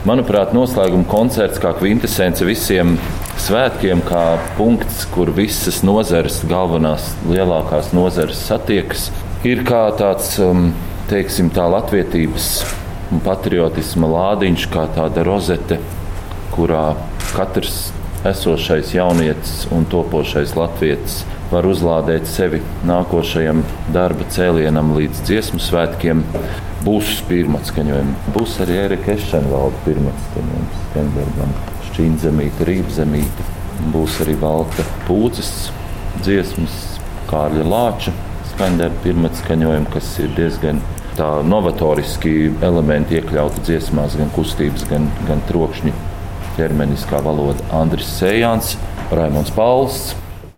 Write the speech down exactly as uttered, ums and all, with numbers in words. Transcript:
Manuprāt, noslēguma koncerts kā kvintesence visiem svētkiem, kā punkts, kur visas nozares, galvenās lielākās nozares satiekas, ir kā tāds, teiksim, tā latvietības un patriotisma lādiņš, kā tāda rozete, kurā katrs esošais jaunietis un topošais latvietis var uzlādēt sevi nākošajam darba cēlienam līdz dziesmu svētkiem. Būs pirmatskaņojumi. Būs arī Ērika Ešenvalda pirmatskaņojums. Stenbergam, Šķīnzemīte, Rībzemīte. Būs arī Valta Pūces dziesmas, Kārļa Lāča skaņdarba pirmatskaņojumi, kas ir diezgan tā novatoriski elementi iekļauti dziesmās, gan kustības, gan, gan trokšņi. Ķermeniskā valoda Andris Sējāns, Raimonds Pauls,